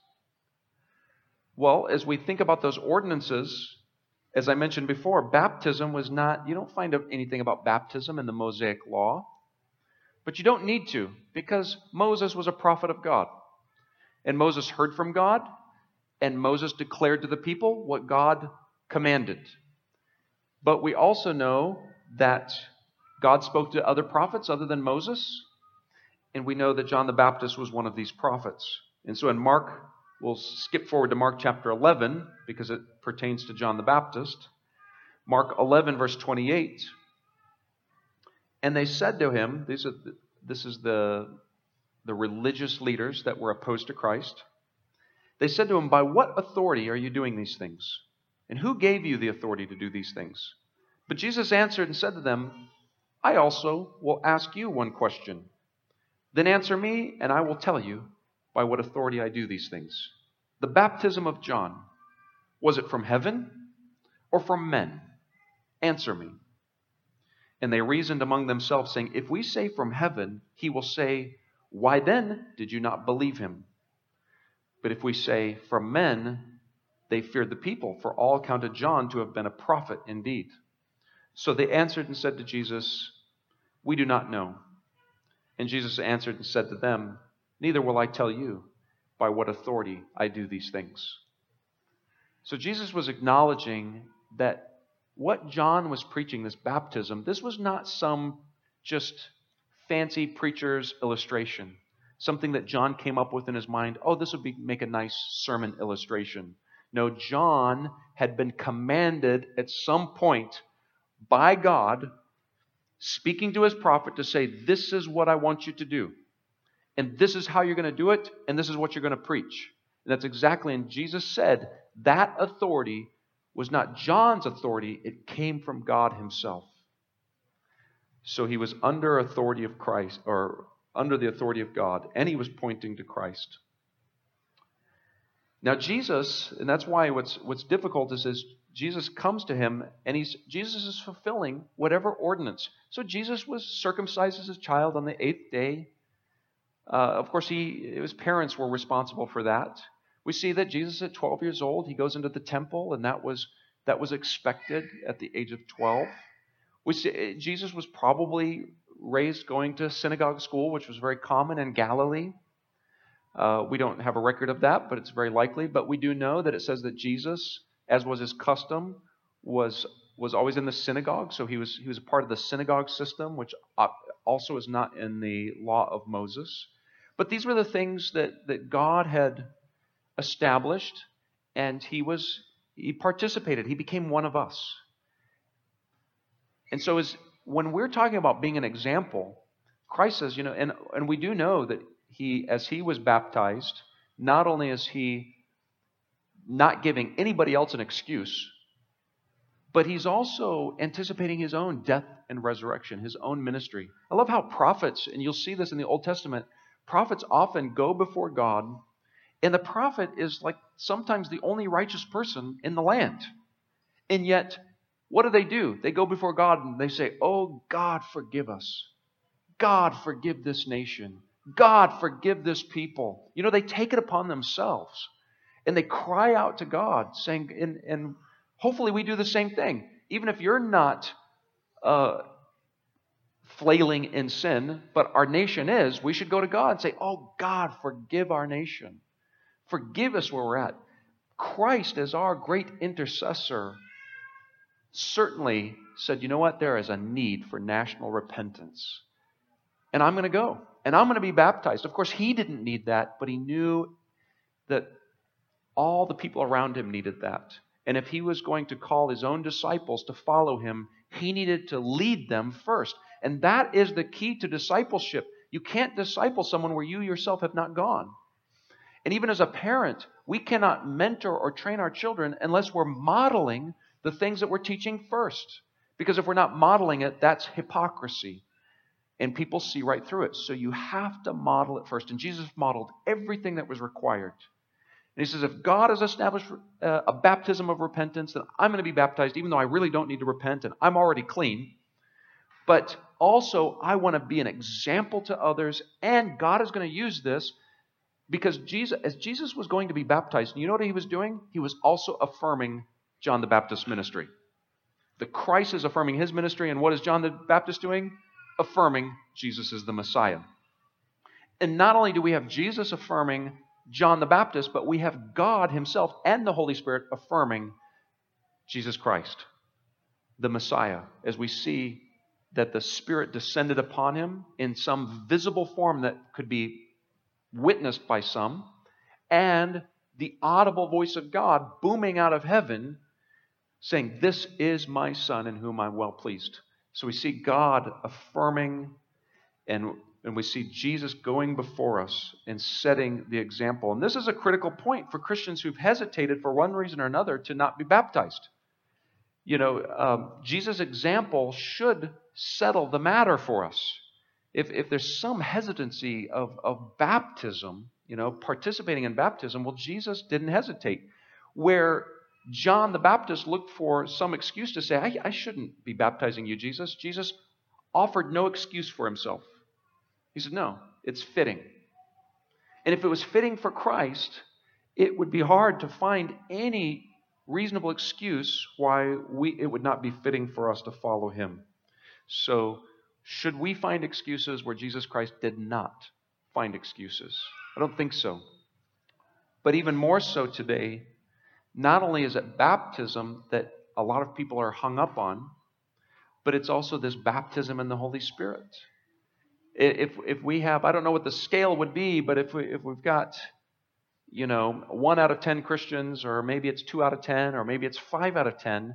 Well, as we think about those ordinances, as I mentioned before, baptism was not, you don't find anything about baptism in the Mosaic law, but you don't need to, because Moses was a prophet of God. And Moses heard from God, and Moses declared to the people what God commanded. But we also know that God spoke to other prophets other than Moses, and we know that John the Baptist was one of these prophets. And so in Mark, we'll skip forward to Mark chapter 11 because it pertains to John the Baptist. Mark 11, verse 28. And they said to him, this is the religious leaders that were opposed to Christ. They said to him, by what authority are you doing these things? And who gave you the authority to do these things? But Jesus answered and said to them, I also will ask you one question. Then answer me, and I will tell you by what authority I do these things. The baptism of John, was it from heaven or from men? Answer me. And they reasoned among themselves, saying, if we say from heaven, he will say, why then did you not believe him? But if we say from men, they feared the people, for all counted John to have been a prophet indeed. So they answered and said to Jesus, we do not know. And Jesus answered and said to them, neither will I tell you by what authority I do these things. So Jesus was acknowledging that what John was preaching, this baptism, this was not some just fancy preacher's illustration, something that John came up with in his mind. Oh, this would make a nice sermon illustration. No, John had been commanded at some point by God, speaking to his prophet, to say, this is what I want you to do. And this is how you're going to do it, and this is what you're going to preach. And that's exactly, and Jesus said that authority was not John's authority, it came from God himself. So he was under authority of Christ, or under the authority of God, and he was pointing to Christ. Now Jesus, and that's why what's difficult is Jesus comes to him, and Jesus is fulfilling whatever ordinance. So Jesus was circumcised as a child on the 8th day. Of course, his parents were responsible for that. We see that Jesus, at 12 years old, he goes into the temple, and that was expected at the age of 12. We see Jesus was probably raised going to synagogue school, which was very common in Galilee. We don't have a record of that, but it's very likely. But we do know that it says that Jesus, as was his custom, was always in the synagogue. So he was a part of the synagogue system, which also is not in the law of Moses. But these were the things that God had established, and he participated. He became one of us. And so when we're talking about being an example, Christ says, and we do know that as he was baptized, not only is he not giving anybody else an excuse, but he's also anticipating his own death and resurrection, his own ministry. I love how prophets, and you'll see this in the Old Testament, prophets often go before God, and the prophet is like sometimes the only righteous person in the land. And yet, what do? They go before God and they say, oh, God, forgive us. God, forgive this nation. God, forgive this people. They take it upon themselves. And they cry out to God, saying, and hopefully we do the same thing. Even if you're not flailing in sin, but our nation is, we should go to God and say, oh, God, forgive our nation. Forgive us where we're at. Christ, as our great intercessor, certainly said, you know what? There is a need for national repentance. And I'm going to go. And I'm going to be baptized. Of course, he didn't need that, but he knew that all the people around him needed that. And if he was going to call his own disciples to follow him, he needed to lead them first. And that is the key to discipleship. You can't disciple someone where you yourself have not gone. And even as a parent, we cannot mentor or train our children unless we're modeling the things that we're teaching first. Because if we're not modeling it, that's hypocrisy. And people see right through it. So you have to model it first. And Jesus modeled everything that was required. And he says, if God has established a baptism of repentance, then I'm going to be baptized, even though I really don't need to repent and I'm already clean. but also I want to be an example to others, and God is going to use this because as Jesus was going to be baptized, you know what he was doing? He was also affirming John the Baptist's ministry. The Christ is affirming his ministry, and what is John the Baptist doing? Affirming Jesus is the Messiah. And not only do we have Jesus affirming John the Baptist, but we have God himself and the Holy Spirit affirming Jesus Christ, the Messiah, as we see that the Spirit descended upon him in some visible form that could be witnessed by some, and the audible voice of God booming out of heaven saying, "This is my Son in whom I'm well pleased." So we see God affirming, and we see Jesus going before us and setting the example. And this is a critical point for Christians who've hesitated for one reason or another to not be baptized. Jesus' example should settle the matter for us. If there's some hesitancy of baptism, participating in baptism, well, Jesus didn't hesitate. Where John the Baptist looked for some excuse to say, I shouldn't be baptizing you, Jesus. Jesus offered no excuse for himself. He said, no, it's fitting. And if it was fitting for Christ, it would be hard to find any reasonable excuse why it would not be fitting for us to follow him. So, should we find excuses where Jesus Christ did not find excuses? I don't think so. But even more so today, not only is it baptism that a lot of people are hung up on, but it's also this baptism in the Holy Spirit. If we have, I don't know what the scale would be, but if we've got, 1 out of 10 Christians, or maybe it's 2 out of 10, or maybe it's 5 out of 10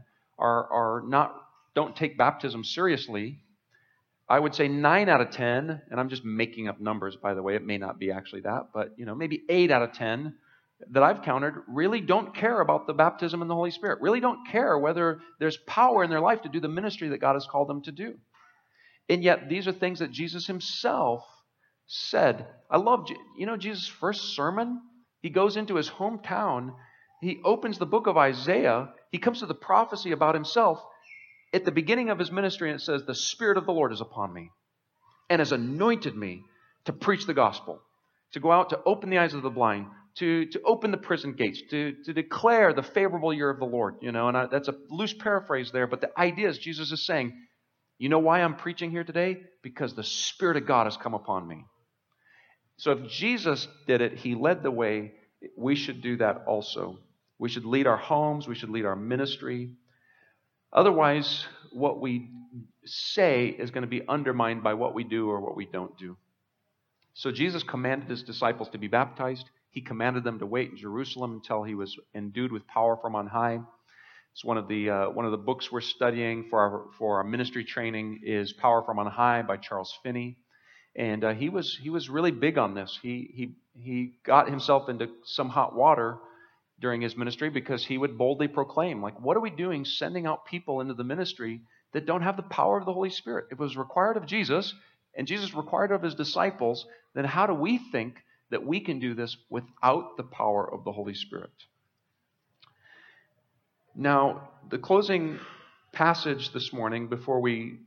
don't take baptism seriously, I would say 9 out of 10, and I'm just making up numbers, by the way, it may not be actually that, but maybe 8 out of 10 that I've counted really don't care about the baptism in the Holy Spirit, really don't care whether there's power in their life to do the ministry that God has called them to do. And yet these are things that Jesus himself said. I love, Jesus' first sermon, he goes into his hometown, he opens the book of Isaiah, he comes to the prophecy about himself at the beginning of his ministry, and it says, "The Spirit of the Lord is upon me and has anointed me to preach the gospel, to go out to open the eyes of the blind, to open the prison gates, to declare the favorable year of the Lord." And that's a loose paraphrase there, but the idea is Jesus is saying, you know why I'm preaching here today? Because the Spirit of God has come upon me. So if Jesus did it, he led the way, we should do that also. We should lead our homes, we should lead our ministry. Otherwise, what we say is going to be undermined by what we do or what we don't do. So Jesus commanded his disciples to be baptized. He commanded them to wait in Jerusalem until he was endued with power from on high. It's one of the books we're studying for our ministry training is Power from on High by Charles Finney, and he was really big on this. He got himself into some hot water during his ministry because he would boldly proclaim, like, what are we doing sending out people into the ministry that don't have the power of the Holy Spirit? If it was required of Jesus and Jesus required of his disciples, then how do we think that we can do this without the power of the Holy Spirit? Now, the closing passage this morning, before we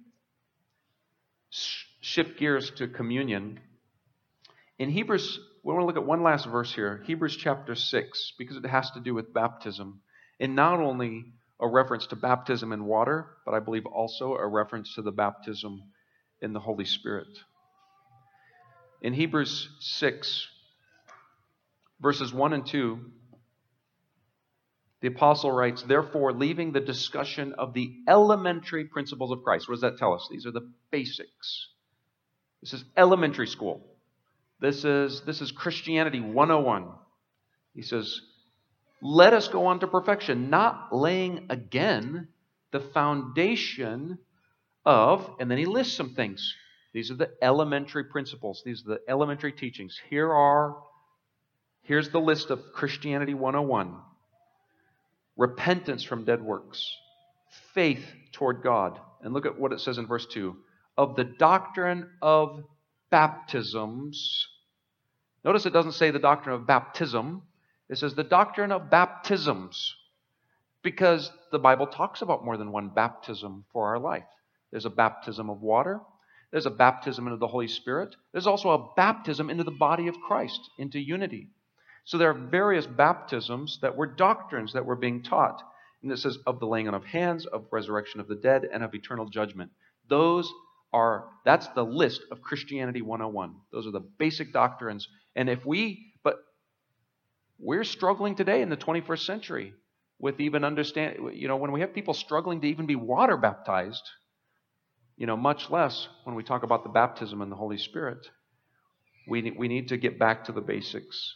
shift gears to communion, in Hebrews, we want to look at one last verse here, Hebrews chapter 6, because it has to do with baptism. And not only a reference to baptism in water, but I believe also a reference to the baptism in the Holy Spirit. In Hebrews 6, verses 1 and 2, the apostle writes, "Therefore, leaving the discussion of the elementary principles of Christ." What does that tell us? These are the basics. This is elementary school. This is Christianity 101. He says, "Let us go on to perfection, not laying again the foundation of," and then he lists some things. These are the elementary principles. These are the elementary teachings. Here's the list of Christianity 101. Repentance from dead works, faith toward God. And look at what it says in verse 2. Of the doctrine of baptisms. Notice it doesn't say the doctrine of baptism. It says the doctrine of baptisms. Because the Bible talks about more than one baptism for our life. There's a baptism of water. There's a baptism into the Holy Spirit. There's also a baptism into the body of Christ, into unity. So there are various baptisms that were doctrines that were being taught. And it says of the laying on of hands, of resurrection of the dead, and of eternal judgment. That's the list of Christianity 101. Those are the basic doctrines. And but we're struggling today in the 21st century with even understand, when we have people struggling to even be water baptized, much less when we talk about the baptism in the Holy Spirit. We need to get back to the basics.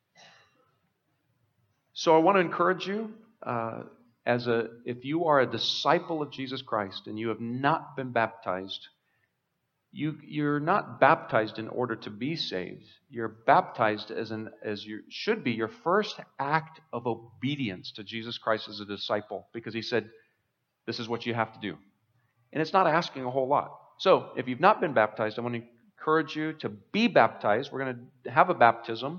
So I want to encourage you, if you are a disciple of Jesus Christ and you have not been baptized, you're not baptized in order to be saved. You're baptized as you should be, your first act of obedience to Jesus Christ as a disciple, because he said, this is what you have to do. And it's not asking a whole lot. So if you've not been baptized, I want to encourage you to be baptized. We're going to have a baptism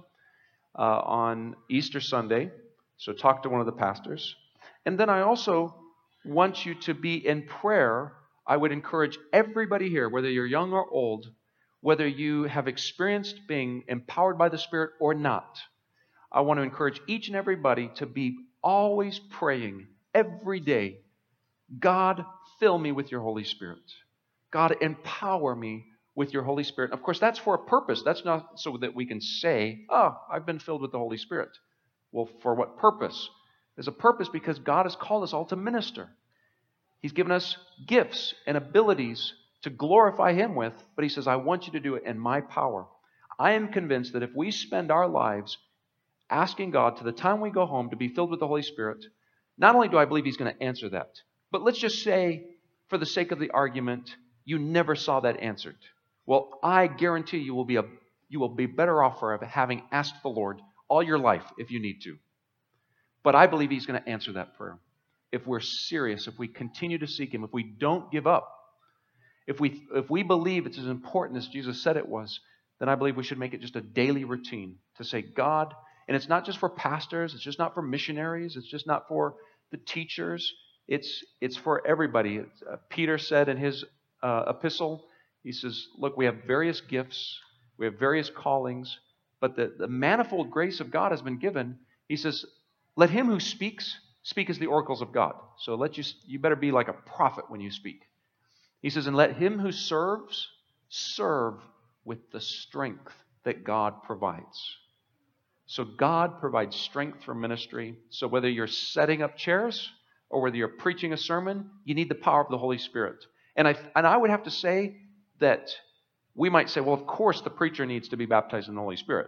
on Easter Sunday. So talk to one of the pastors. And then I also want you to be in prayer. I would encourage everybody here, whether you're young or old, whether you have experienced being empowered by the Spirit or not, I want to encourage each and everybody to be always praying every day, God, fill me with your Holy Spirit. God, empower me with your Holy Spirit. Of course, that's for a purpose. That's not so that we can say, I've been filled with the Holy Spirit. Well, for what purpose? There's a purpose because God has called us all to minister. He's given us gifts and abilities to glorify Him with, but He says, I want you to do it in my power. I am convinced that if we spend our lives asking God to the time we go home to be filled with the Holy Spirit, not only do I believe He's going to answer that, but let's just say, for the sake of the argument, you never saw that answered. Well, I guarantee you will be better off for having asked the Lord all your life if you need to. But I believe He's going to answer that prayer. If we're serious, if we continue to seek Him, if we don't give up, if we believe it's as important as Jesus said it was, then I believe we should make it just a daily routine to say, God, and it's not just for pastors, it's just not for missionaries, it's just not for the teachers, it's for everybody. Peter said in his epistle, he says, look, we have various gifts, we have various callings, but the manifold grace of God has been given. He says, let him who speaks speak as the oracles of God. So you better be like a prophet when you speak. He says, and let him who serves serve with the strength that God provides. So God provides strength for ministry. So whether you're setting up chairs or whether you're preaching a sermon, you need the power of the Holy Spirit. And I would have to say that we might say, well, of course the preacher needs to be baptized in the Holy Spirit.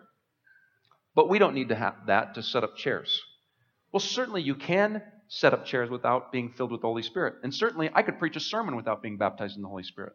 But we don't need to have that to set up chairs. Well, certainly you can set up chairs without being filled with the Holy Spirit. And certainly I could preach a sermon without being baptized in the Holy Spirit.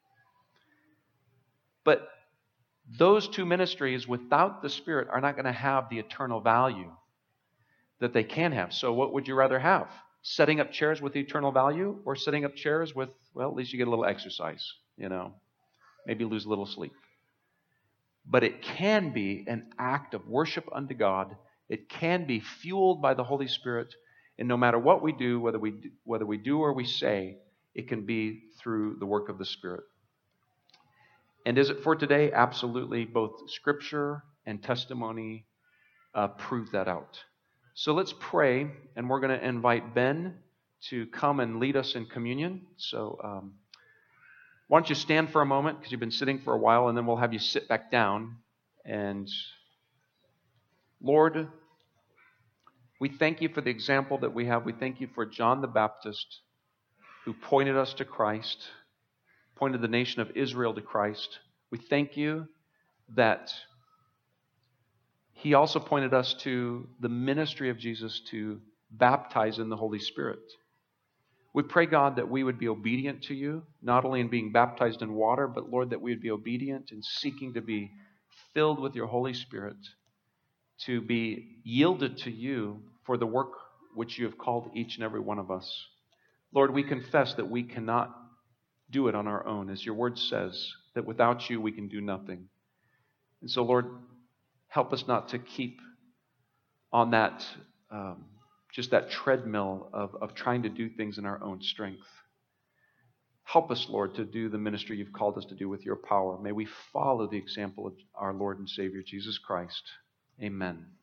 But those two ministries without the Spirit are not going to have the eternal value that they can have. So what would you rather have? Setting up chairs with eternal value or setting up chairs with, well, at least you get a little exercise, maybe lose a little sleep. But it can be an act of worship unto God. It can be fueled by the Holy Spirit. And no matter what we do, whether we do or we say, it can be through the work of the Spirit. And is it for today? Absolutely. Both Scripture and testimony prove that out. So let's pray, and we're going to invite Ben to come and lead us in communion. So why don't you stand for a moment, because you've been sitting for a while, and then we'll have you sit back down. And Lord, we thank you for the example that we have. We thank you for John the Baptist, who pointed us to Christ, pointed the nation of Israel to Christ. We thank you that he also pointed us to the ministry of Jesus to baptize in the Holy Spirit. We pray, God, that we would be obedient to you, not only in being baptized in water, but, Lord, that we would be obedient in seeking to be filled with your Holy Spirit, to be yielded to you for the work which you have called each and every one of us. Lord, we confess that we cannot do it on our own. As your word says, that without you we can do nothing. And so, Lord, help us not to keep on that, just that treadmill of trying to do things in our own strength. Help us, Lord, to do the ministry you've called us to do with your power. May we follow the example of our Lord and Savior, Jesus Christ. Amen.